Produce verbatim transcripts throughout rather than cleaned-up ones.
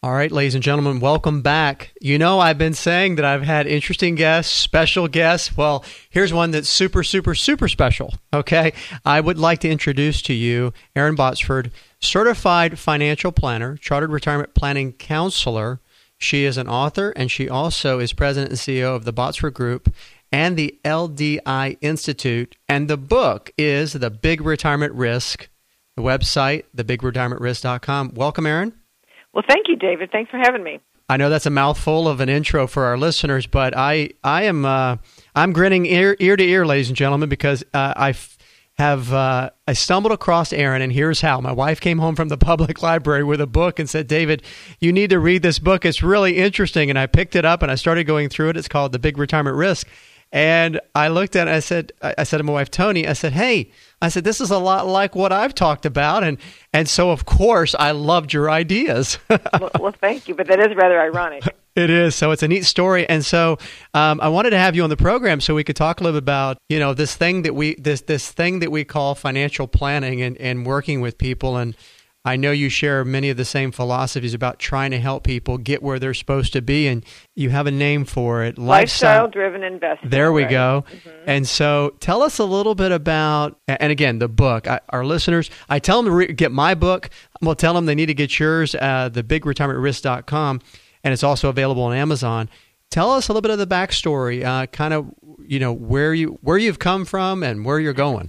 All right, ladies and gentlemen, welcome back. You know, I've been saying that I've had interesting guests, special guests. Well, here's one that's super, super, super special, okay? I would like to introduce to you Erin Botsford, certified financial planner, chartered retirement planning counselor. She is an author, and she also is president and C E O of the Botsford Group and the L D I Institute. And the book is The Big Retirement Risk, the website, the big retirement risk dot com. Welcome, Erin. Well, thank you, David. Thanks for having me. I know that's a mouthful of an intro for our listeners, but I, I am uh, I'm grinning ear, ear to ear, ladies and gentlemen, because uh, I have uh, I stumbled across Erin, and here's how. My wife came home from the public library with a book and said, "David, you need to read this book. It's really interesting." And I picked it up and I started going through it. It's called The Big Retirement Risk. And I looked at it, I said, I said to my wife, Tony, I said, hey, I said, this is a lot like what I've talked about. And, and so, of course, I loved your ideas. well, well, thank you. But that is rather ironic. It is. So it's a neat story. And so um, I wanted to have you on the program so we could talk a little bit about, you know, this thing that we, this, this thing that we call financial planning and, and working with people. And I know you share many of the same philosophies about trying to help people get where they're supposed to be, and you have a name for it. Lifestyle-driven investing. There we right. go. Mm-hmm. And so tell us a little bit about, and again, the book. I, our listeners, I tell them to re- get my book. I'm going to tell them they need to get yours, uh, the big retirement risk dot com, and it's also available on Amazon. Tell us a little bit of the backstory, uh, kind of, you know, where, you, where you've come from and where you're going.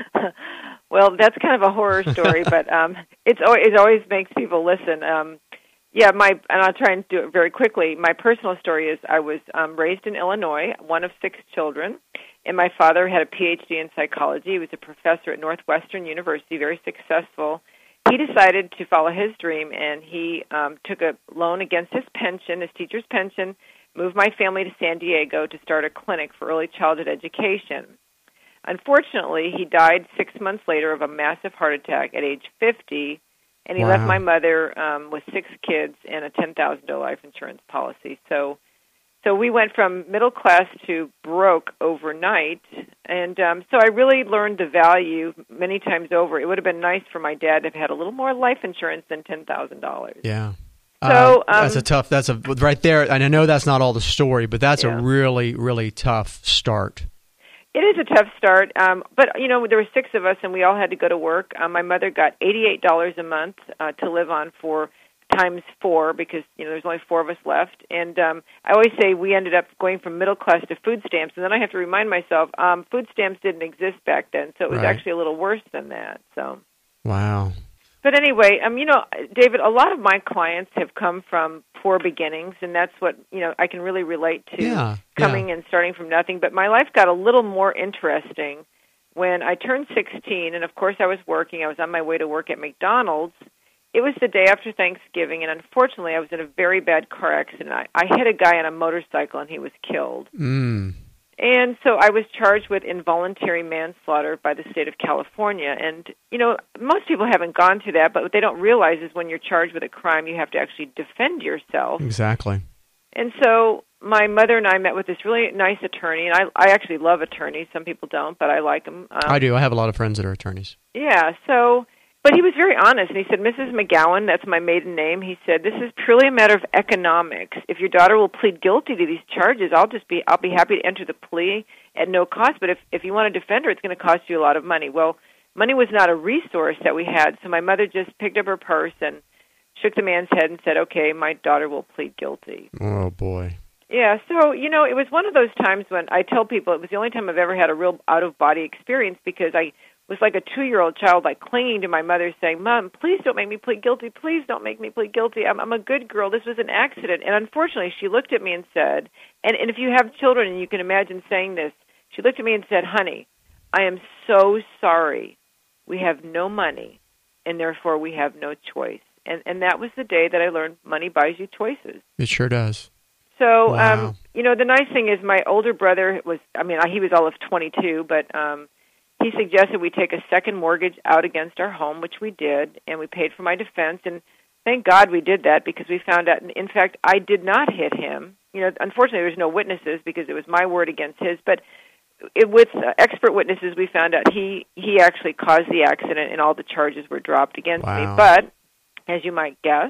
Well, that's kind of a horror story, but um, it's it always makes people listen. Um, yeah, my and I'll try and do it very quickly. My personal story is I was um, raised in Illinois, one of six children, and my father had a P H D in psychology. He was a professor at Northwestern University, very successful. He decided to follow his dream, and he um, took a loan against his pension, his teacher's pension, moved my family to San Diego to start a clinic for early childhood education. Unfortunately, he died six months later of a massive heart attack at age fifty, and he wow. left my mother um, with six kids and a ten thousand dollars life insurance policy. So so we went from middle class to broke overnight, and um, so I really learned the value many times over. It would have been nice for my dad to have had a little more life insurance than ten thousand dollars. Yeah. So uh, um, that's a tough, that's a, right there, and I know that's not all the story, but that's yeah. a really, really tough start. It is a tough start, um, but, you know, there were six of us, and we all had to go to work. Um, my mother got eighty-eight dollars a month uh, to live on for times four because, you know, there's only four of us left. And um, I always say we ended up going from middle class to food stamps, and then I have to remind myself um, food stamps didn't exist back then, so it was right. actually a little worse than that. So, wow. But anyway, um, you know, David, a lot of my clients have come from poor beginnings, and that's what, you know, I can really relate to yeah, coming yeah. and starting from nothing. But my life got a little more interesting when I turned sixteen, and of course I was working. I was on my way to work at McDonald's. It was the day after Thanksgiving, and unfortunately I was in a very bad car accident. I, I hit a guy on a motorcycle, and he was killed. Mm. And so I was charged with involuntary manslaughter by the state of California. And, you know, most people haven't gone through that, but what they don't realize is when you're charged with a crime, you have to actually defend yourself. Exactly. And so my mother and I met with this really nice attorney, and I, I actually love attorneys. Some people don't, but I like them. Um, I do. I have a lot of friends that are attorneys. Yeah, so... But he was very honest, and he said, Missus McGowan, that's my maiden name, he said, this is purely a matter of economics. If your daughter will plead guilty to these charges, I'll just be I'll be happy to enter the plea at no cost, but if, if you want to defend her, it's going to cost you a lot of money. Well, money was not a resource that we had, so my mother just picked up her purse and shook the man's head and said, okay, my daughter will plead guilty. Oh, boy. Yeah, so, you know, it was one of those times when I tell people it was the only time I've ever had a real out-of-body experience because I was like a two-year-old child, like clinging to my mother, saying, Mom, please don't make me plead guilty. Please don't make me plead guilty. I'm, I'm a good girl. This was an accident. And unfortunately, she looked at me and said, and, and if you have children and you can imagine saying this, she looked at me and said, honey, I am so sorry. We have no money, and therefore we have no choice. And, and that was the day that I learned money buys you choices. It sure does. So, wow. um, you know, the nice thing is my older brother was, I mean, he was all of twenty-two, but um, he suggested we take a second mortgage out against our home, which we did, and we paid for my defense. And thank God we did that because we found out, in fact, I did not hit him. You know, unfortunately, there was no witnesses because it was my word against his. But it, with uh, expert witnesses, we found out he, he actually caused the accident, and all the charges were dropped against wow. me. But, as you might guess,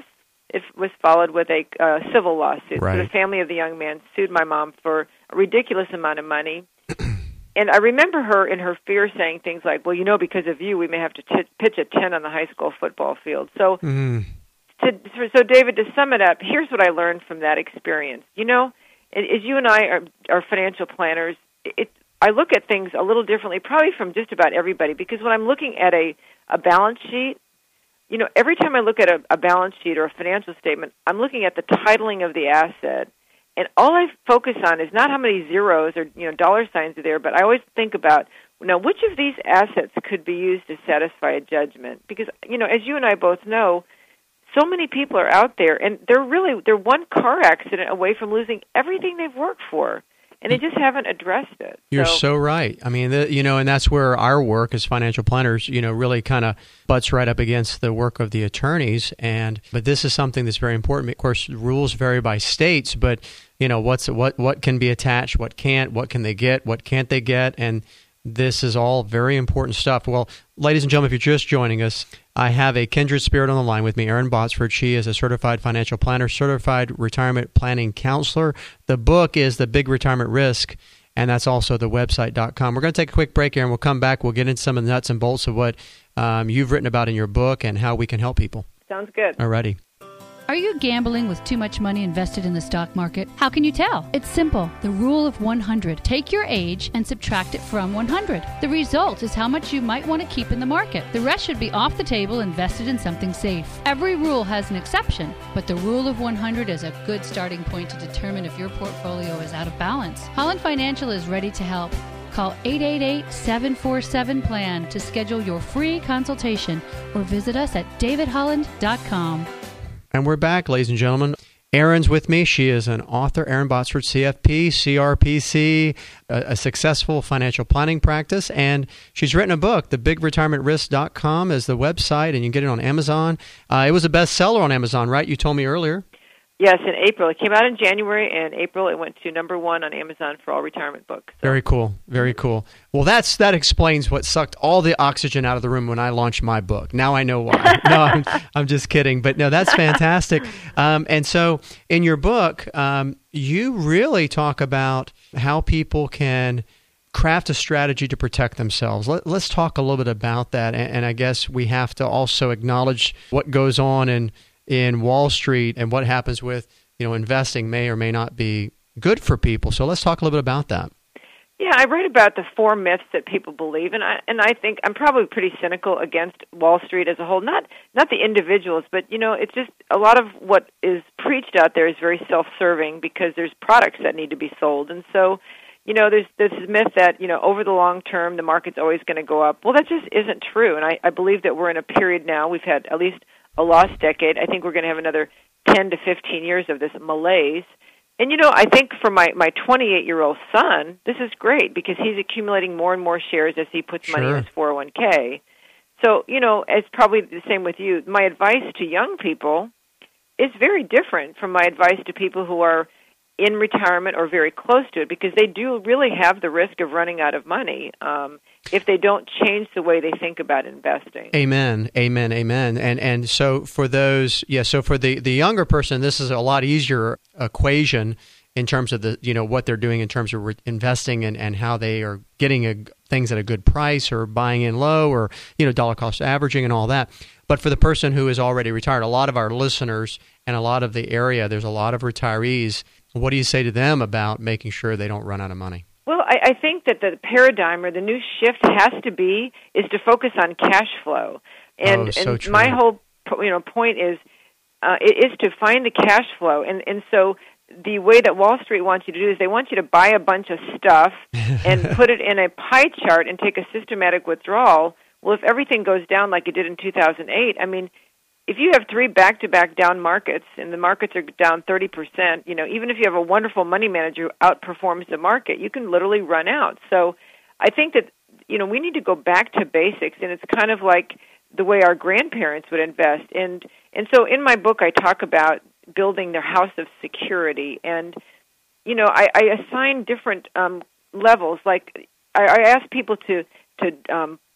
it was followed with a uh, civil lawsuit. Right. So the family of the young man sued my mom for a ridiculous amount of money. And I remember her in her fear saying things like, well, you know, because of you, we may have to t- pitch a tent on the high school football field. So, mm. to, so David, to sum it up, here's what I learned from that experience. You know, as you and I are, are financial planners, it, I look at things a little differently, probably from just about everybody, because when I'm looking at a, a balance sheet, you know, every time I look at a, a balance sheet or a financial statement, I'm looking at the titling of the asset. And all I focus on is not how many zeros or, you know, dollar signs are there, but I always think about, now, which of these assets could be used to satisfy a judgment? Because, you know, as you and I both know, so many people are out there, and they're really, they're one car accident away from losing everything they've worked for. And they just haven't addressed it. You're so, so right. I mean, the, you know, and that's where our work as financial planners, you know, really kind of butts right up against the work of the attorneys. And but this is something that's very important. Of course, rules vary by states, but you know, what's what what can be attached, what can't, what can they get, what can't they get, and this is all very important stuff. Well, ladies and gentlemen, if you're just joining us, I have a kindred spirit on the line with me, Erin Botsford. She is a certified financial planner, certified retirement planning counselor. The book is The Big Retirement Risk, and that's also the website dot com. We're going to take a quick break here, and we'll come back. We'll get into some of the nuts and bolts of what um, you've written about in your book and how we can help people. Sounds good. Alrighty. Are you gambling with too much money invested in the stock market? How can you tell? It's simple. The rule of one hundred. Take your age and subtract it from one hundred. The result is how much you might want to keep in the market. The rest should be off the table, invested in something safe. Every rule has an exception, but the rule of one hundred is a good starting point to determine if your portfolio is out of balance. Holland Financial is ready to help. Call eight eight eight, seven four seven, P L A N to schedule your free consultation or visit us at david holland dot com. And we're back, ladies and gentlemen. Erin's with me. She is an author, Erin Botsford, C F P, C R P C, a, a successful financial planning practice, and she's written a book. The big retirement risk dot com is the website, and you can get it on Amazon. Uh, it was a bestseller on Amazon, right? You told me earlier. Yes, in April. It came out in January, and April it went to number one on Amazon for all retirement books. So. Very cool. Very cool. Well, that's that explains what sucked all the oxygen out of the room when I launched my book. Now I know why. No, I'm, I'm just kidding. But no, that's fantastic. Um, and so in your book, um, you really talk about how people can craft a strategy to protect themselves. Let, let's talk a little bit about that. And, and I guess we have to also acknowledge what goes on in in Wall Street and what happens with, you know, investing may or may not be good for people. So let's talk a little bit about that. Yeah, I write about the four myths that people believe, and I and I think I'm probably pretty cynical against Wall Street as a whole. Not not the individuals, but you know, it's just a lot of what is preached out there is very self-serving because there's products that need to be sold, and so. You know, there's this myth that, you know, over the long term, the market's always going to go up. Well, that just isn't true. And I, I believe that we're in a period now, we've had at least a lost decade. I think we're going to have another ten to fifteen years of this malaise. And, you know, I think for my, my twenty-eight-year-old son, this is great because he's accumulating more and more shares as he puts Sure. money in his four oh one k. So, you know, it's probably the same with you. My advice to young people is very different from my advice to people who are in retirement or very close to it, because they do really have the risk of running out of money um, if they don't change the way they think about investing. Amen, amen, amen. And and so for those, yeah, so for the, the younger person, this is a lot easier equation in terms of the, you know, what they're doing in terms of re- investing and, and how they are getting a, things at a good price or buying in low or, you know, dollar cost averaging and all that. But for the person who is already retired, a lot of our listeners and a lot of the area, there's a lot of retirees. What do you say to them about making sure they don't run out of money? Well, I, I think that the paradigm or the new shift has to be is to focus on cash flow. And, oh, so and true. my whole you know point is uh, is to find the cash flow. And and so the way that Wall Street wants you to do is they want you to buy a bunch of stuff and put it in a pie chart and take a systematic withdrawal. Well, if everything goes down like it did in two thousand eight, I mean, if you have three back-to-back down markets and the markets are down thirty percent, you know, even if you have a wonderful money manager who outperforms the market, you can literally run out. So I think that, you know, we need to go back to basics, and it's kind of like the way our grandparents would invest. And and so in my book, I talk about building their house of security. And, you know, I, I assign different um, levels. Like I, I ask people to, to um,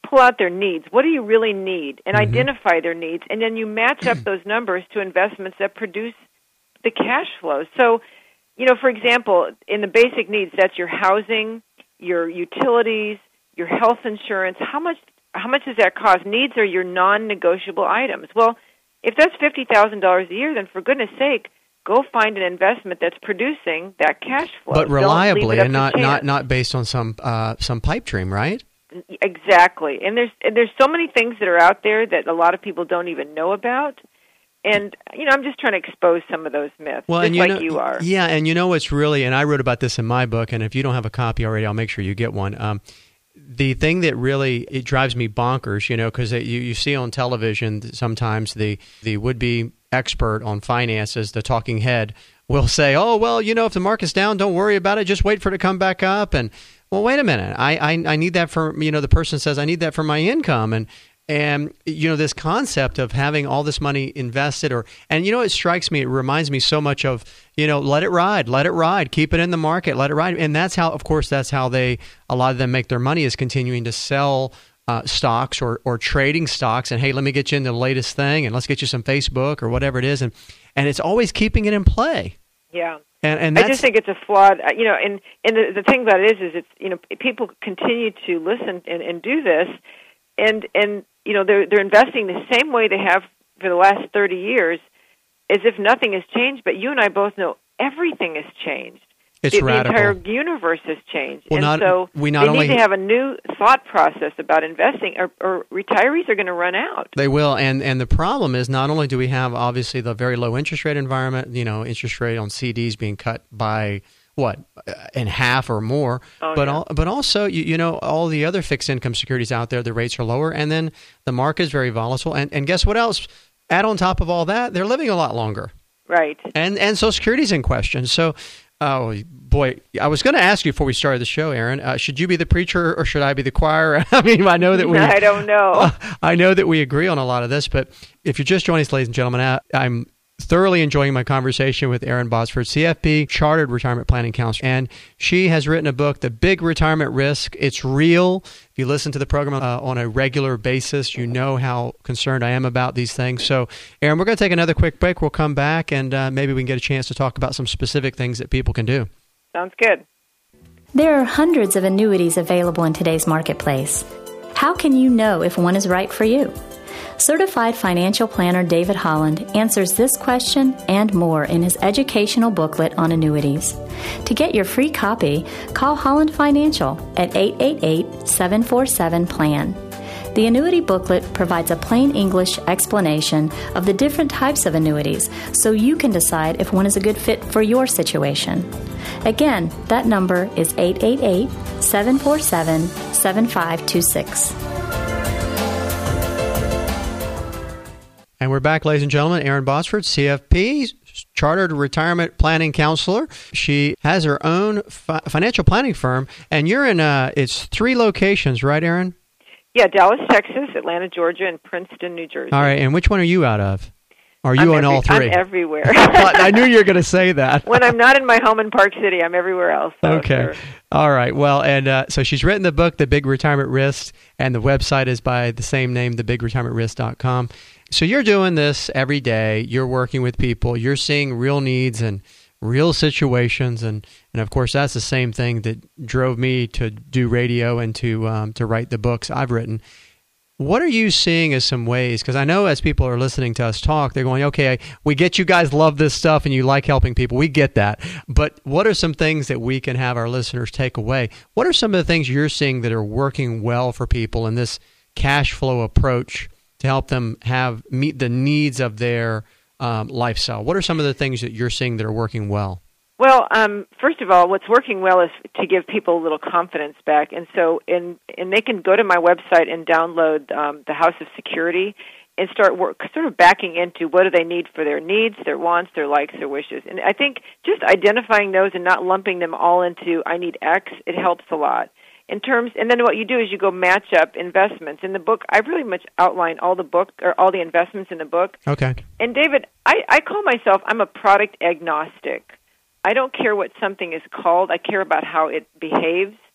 pull out their needs. What do you really need? And Mm-hmm. identify their needs. And then you match up those numbers to investments that produce the cash flow. So, you know, for example, in the basic needs, that's your housing, your utilities, your health insurance. How much how much does that cost? Needs are your non-negotiable items. Well, if that's fifty thousand dollars a year, then for goodness sake, go find an investment that's producing that cash flow. But reliably and not, not not, not based on some uh, some pipe dream, right? Exactly. And there's and there's so many things that are out there that a lot of people don't even know about. And, you know, I'm just trying to expose some of those myths, well, just and you like know, you are. Yeah, and you know what's really, and I wrote about this in my book, and if you don't have a copy already, I'll make sure you get one. Um, the thing that really, it drives me bonkers, you know, because you, you see on television sometimes the, the would-be expert on finances, the talking head, will say, oh, well, you know, if the market's down, don't worry about it, just wait for it to come back up. And, well, wait a minute, I, I, I need that for, you know, the person says, I need that for my income. And, And, you know, this concept of having all this money invested or, and, you know, it strikes me, it reminds me so much of, you know, let it ride, let it ride, keep it in the market, let it ride. And that's how, of course, that's how they, a lot of them make their money is continuing to sell uh, stocks or, or trading stocks. And, hey, let me get you into the latest thing and let's get you some Facebook or whatever it is. And, and it's always keeping it in play. Yeah. And, and I that's, just think it's a flawed, you know, and, and the, the thing about it is, is it's, you know, people continue to listen and, and do this. And, and, you know, they're they're investing the same way they have for the last thirty years, as if nothing has changed. But you and I both know everything has changed. It's the, radical. The entire universe has changed. Well, and not, so we not they only, need to have a new thought process about investing, or, or retirees are going to run out. They will. And, and the problem is not only do we have, obviously, the very low interest rate environment, you know, interest rate on C Ds being cut by what, in half or more, oh, but yeah. all, but also, you, you know, all the other fixed income securities out there, the rates are lower, and then the market is very volatile. And, and guess what else? Add on top of all that, they're living a lot longer. Right. And and Social Security's in question. So, oh, boy, I was going to ask you before we started the show, Erin, uh, should you be the preacher or should I be the choir? I mean, I know that we... I don't know. Uh, I know that we agree on a lot of this, but if you're just joining us, ladies and gentlemen, I, I'm thoroughly enjoying my conversation with Erin Bosford, C F P, Chartered Retirement Planning Counselor, and she has written a book, The Big Retirement Risk. It's real. If you listen to the program uh, on a regular basis, you know how concerned I am about these things. So, Erin, we're going to take another quick break. We'll come back, and uh, maybe we can get a chance to talk about some specific things that people can do. Sounds good. There are hundreds of annuities available in today's marketplace. How can you know if one is right for you? Certified financial planner David Holland answers this question and more in his educational booklet on annuities. To get your free copy, call Holland Financial at eight eight eight, seven four seven, P L A N. The annuity booklet provides a plain English explanation of the different types of annuities so you can decide if one is a good fit for your situation. Again, that number is eight eight eight, seven four seven, seven five two six. And we're back, ladies and gentlemen. Erin Bosford, C F P, Chartered Retirement Planning Counselor. She has her own fi- financial planning firm, and you're in, uh, it's three locations, right, Erin? Yeah, Dallas, Texas, Atlanta, Georgia, and Princeton, New Jersey. All right, and which one are you out of? Are you I'm in every, all three? I'm everywhere. I knew you were going to say that. When I'm not in my home in Park City, I'm everywhere else. So Okay. sure. All right. Well, and uh, so she's written the book, The Big Retirement Risk, and the website is by the same name, the big retirement risk dot com. So you're doing this every day. You're working with people. You're seeing real needs and real situations. And, and of course, that's the same thing that drove me to do radio and to um, to write the books I've written. What are you seeing as some ways? Because I know as people are listening to us talk, they're going, okay, we get you guys love this stuff and you like helping people. We get that. But what are some things that we can have our listeners take away? What are some of the things you're seeing that are working well for people in this cash flow approach to help them have meet the needs of their um, lifestyle? What are some of the things that you're seeing that are working well? Well, um, first of all, what's working well is to give people a little confidence back. And so and, and they can go to my website and download um, the House of Security and start work, sort of backing into what do they need for their needs, their wants, their likes, their wishes. And I think just identifying those and not lumping them all into I need X, it helps a lot. In terms, and then what you do is you go match up investments. In the book, I really much outline all the book or all the investments in the book. Okay. And David, I, I call myself, I'm a product agnostic. I don't care what something is called. I care about how it behaves.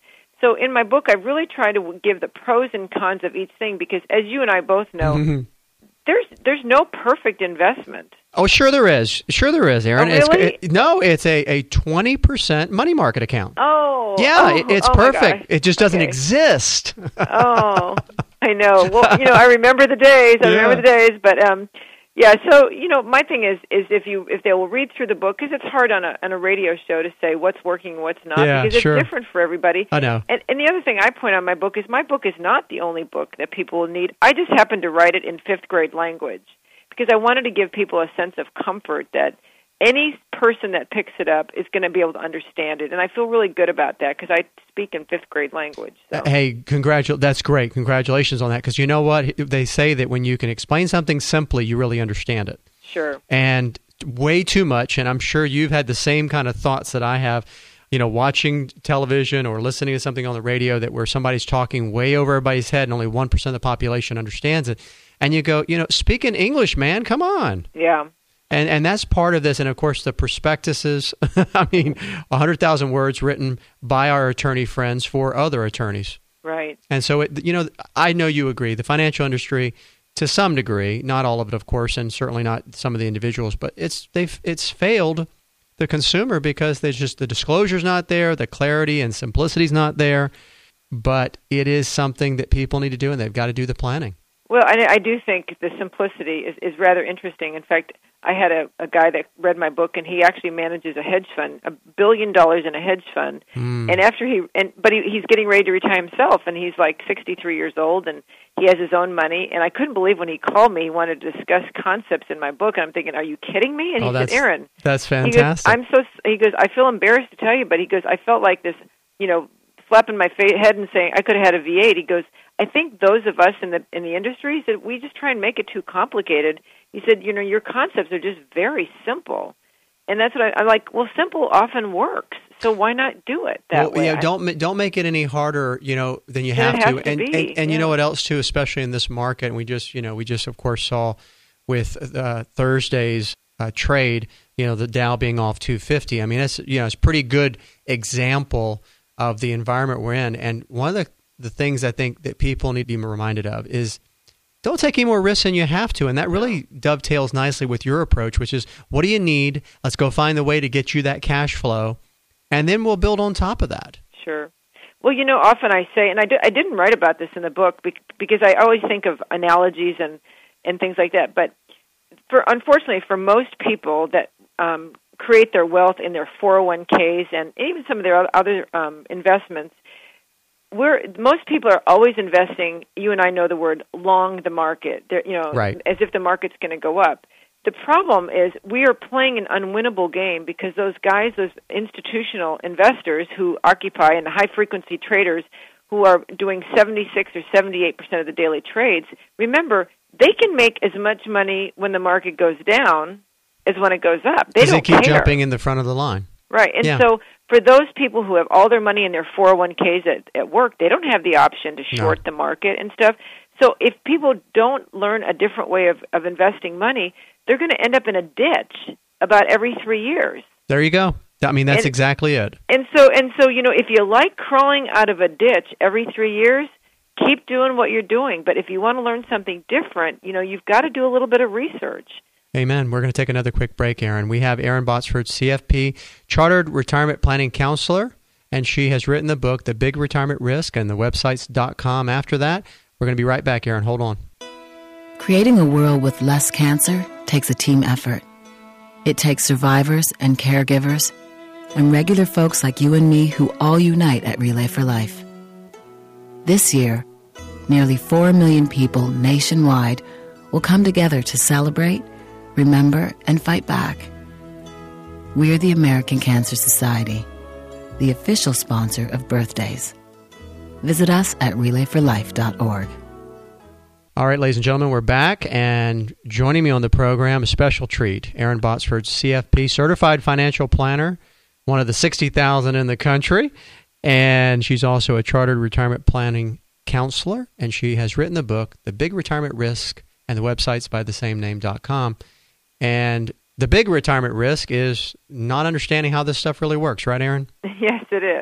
So in my book, I really try to give the pros and cons of each thing because, as you and I both know, mm-hmm. there's there's no perfect investment. Oh, sure there is. Sure there is, Erin. Oh, really? It's, it, no, it's a, a twenty percent money market account. Oh. Yeah, oh, it, it's oh perfect. It just doesn't okay. exist. Oh, I know. Well, you know, I remember the days. I yeah. remember the days, but um yeah, so, you know, my thing is is if you if they will read through the book, because it's hard on a on a radio show to say what's working and what's not, yeah, because sure. it's different for everybody. I know. And, and the other thing I point out in my book is my book is not the only book that people will need. I just happened to write it in fifth grade language because I wanted to give people a sense of comfort that any person that picks it up is going to be able to understand it. And I feel really good about that because I speak in fifth grade language. So. Hey, congratu- that's great. Congratulations on that. Because you know what? They say that when you can explain something simply, you really understand it. Sure. And way too much, and I'm sure you've had the same kind of thoughts that I have, you know, watching television or listening to something on the radio that where somebody's talking way over everybody's head and only one percent of the population understands it. And you go, you know, speak in English, man. Come on. Yeah. And and that's part of this. And, of course, the prospectuses, I mean, one hundred thousand words written by our attorney friends for other attorneys. Right. And so, it, you know, I know you agree. The financial industry, to some degree, not all of it, of course, and certainly not some of the individuals, but it's they've it's failed the consumer because there's just the disclosure's not there, the clarity and simplicity's not there. But it is something that people need to do, and they've got to do the planning. Well, I, I do think the simplicity is, is rather interesting. In fact, I had a, a guy that read my book, and he actually manages a hedge fund, a billion dollars in a hedge fund. Mm. And after he, and but he, he's getting ready to retire himself, and he's like sixty-three years old, and he has his own money. And I couldn't believe when he called me, he wanted to discuss concepts in my book. And I'm thinking, are you kidding me? And oh, he said, Erin, that's fantastic. He goes, I'm so. He goes, I feel embarrassed to tell you, but he goes, I felt like this, you know, slapping my fa- head and saying I could have had a V eight. He goes, I think those of us in the in the industries that we just try and make it too complicated. He said, you know, your concepts are just very simple, and that's what I, I'm like. Well, simple often works, so why not do it that well, way? Yeah, don't don't make it any harder, you know, than you have to. to. And be, and, and yeah. you know what else too, especially in this market, and we just you know we just of course saw with uh, Thursday's uh, trade, you know, the Dow being off two fifty. I mean, that's you know, it's a pretty good example of the environment we're in. And one of the, the things I think that people need to be reminded of is don't take any more risks than you have to. And that really dovetails nicely with your approach, which is what do you need? Let's go find the way to get you that cash flow, and then we'll build on top of that. Sure. Well, you know, often I say, and I, do, I didn't write about this in the book because I always think of analogies and, and things like that. But for unfortunately, for most people that um, create their wealth in their four oh one k's and even some of their other um, investments, we're most people are always investing. You and I know the word long the market. They're, you know, right. as if the market's going to go up. The problem is we are playing an unwinnable game because those guys, those institutional investors who occupy and the high frequency traders who are doing seventy-six or seventy-eight percent of the daily trades. Remember, they can make as much money when the market goes down as when it goes up. They don't they keep care. jumping in the front of the line. Right. And yeah. so for those people who have all their money in their four oh one k's at, at work, they don't have the option to short no. the market and stuff. So if people don't learn a different way of, of investing money, they're going to end up in a ditch about every three years. There you go. I mean, that's and, exactly it. And so, and so, you know, if you like crawling out of a ditch every three years, keep doing what you're doing. But if you want to learn something different, you know, you've got to do a little bit of research. Amen. We're going to take another quick break, Erin. We have Erin Botsford, C F P, Chartered Retirement Planning Counselor, and she has written the book, The Big Retirement Risk, and the website's .com after that. We're going to be right back, Erin. Hold on. Creating a world with less cancer takes a team effort. It takes survivors and caregivers and regular folks like you and me who all unite at Relay for Life. This year, nearly four million people nationwide will come together to celebrate, remember, and fight back. We're the American Cancer Society, the official sponsor of birthdays. Visit us at relay for life dot org. All right, ladies and gentlemen, we're back, and joining me on the program, a special treat, Erin Botsford, C F P, Certified Financial Planner, one of the sixty thousand in the country, and she's also a Chartered Retirement Planning Counselor, and she has written the book, The Big Retirement Risk, and the website's by the same name dot com. And the big retirement risk is not understanding how this stuff really works, right, Erin? Yes, it is.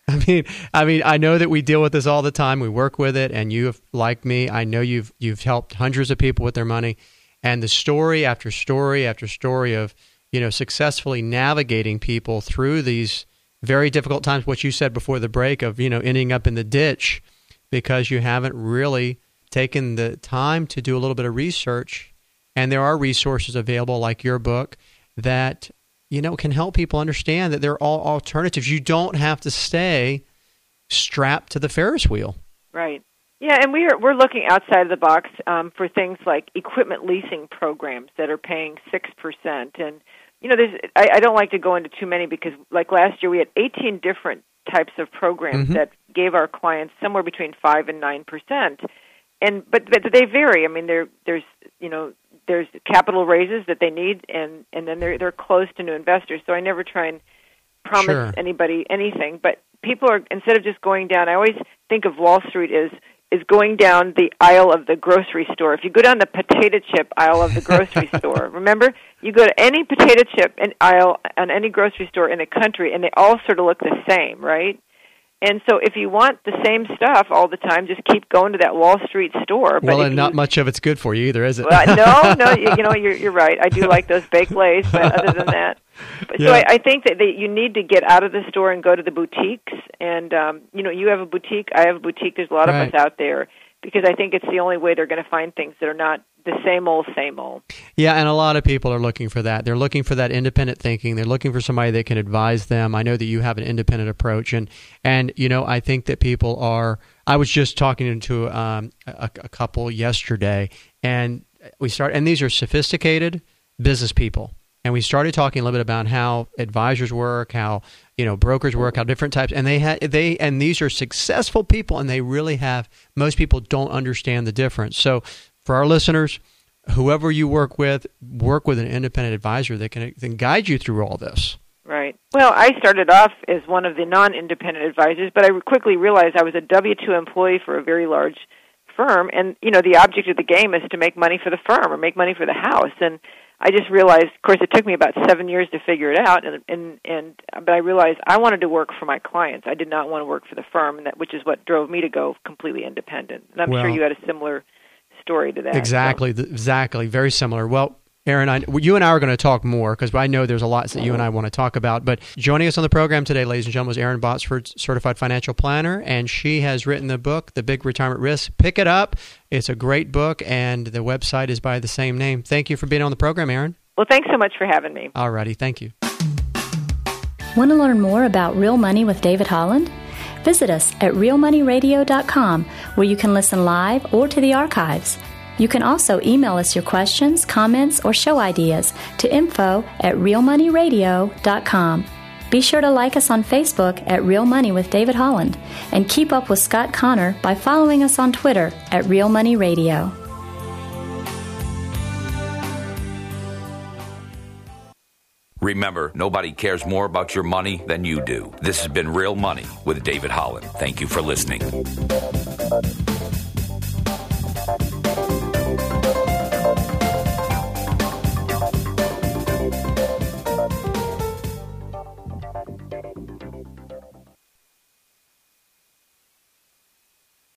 I mean, I mean, I know that we deal with this all the time. We work with it, and you, have, like me, I know you've you've helped hundreds of people with their money, and the story after story after story of you know successfully navigating people through these very difficult times. What you said before the break of you know ending up in the ditch because you haven't really taken the time to do a little bit of research, and there are resources available like your book that. You know, can help people understand that there are all alternatives. You don't have to stay strapped to the Ferris wheel. Right. Yeah, and we are, we're looking outside of the box um, for things like equipment leasing programs that are paying six percent. And, you know, there's, I, I don't like to go into too many because, like last year, we had eighteen different types of programs mm-hmm. that gave our clients somewhere between five and nine percent. And but, but they vary. I mean, there there's, you know, there's capital raises that they need, and, and then they're they're close to new investors. So I never try and promise sure. anybody anything. But people are, instead of just going down, I always think of Wall Street as is going down the aisle of the grocery store. If you go down the potato chip aisle of the grocery store, remember, you go to any potato chip aisle on any grocery store in the country, and they all sort of look the same, right? And so if you want the same stuff all the time, just keep going to that Wall Street store. But well, and you, not much of it's good for you either, is it? Well, no, no, you, you know, you're, you're right. I do like those baked lays, but other than that. But, yeah. So I, I think that they, you need to get out of the store and go to the boutiques. And, um, you know, you have a boutique, I have a boutique. There's a lot right. of us out there because I think it's the only way they're going to find things that are not the same old, same old. Yeah, and a lot of people are looking for that. They're looking for that independent thinking. They're looking for somebody that can advise them. I know that you have an independent approach, and and you know I think that people are. I was just talking to um, a, a couple yesterday, and we start. And these are sophisticated business people, and we started talking a little bit about how advisors work, how you know brokers work, how different types, and they had they and these are successful people, and they really have. Most people don't understand the difference. So. For our listeners, whoever you work with, work with an independent advisor that can, can guide you through all this. Right. Well, I started off as one of the non-independent advisors, but I quickly realized I was a W two employee for a very large firm, and you know the object of the game is to make money for the firm or make money for the house. And I just realized, of course, it took me about seven years to figure it out, and and, and but I realized I wanted to work for my clients. I did not want to work for the firm, and that which is what drove me to go completely independent. And I'm well, sure you had a similar story to that. Exactly, so. exactly, very similar. Well, Erin, I, you and I are going to talk more because I know there's a lot that you and I want to talk about. But joining us on the program today, ladies and gentlemen, is Erin Botsford, Certified Financial Planner, and she has written the book, The Big Retirement Risk. Pick it up. It's a great book, and the website is by the same name. Thank you for being on the program, Erin. Well, thanks so much for having me. All righty, thank you. Want to learn more about Real Money with David Holland? Visit us at real money radio dot com, where you can listen live or to the archives. You can also email us your questions, comments, or show ideas to info at real money radio dot com. Be sure to like us on Facebook at Real Money with David Holland, and keep up with Scott Connor by following us on Twitter at Real Money Radio. Remember, nobody cares more about your money than you do. This has been Real Money with David Holland. Thank you for listening.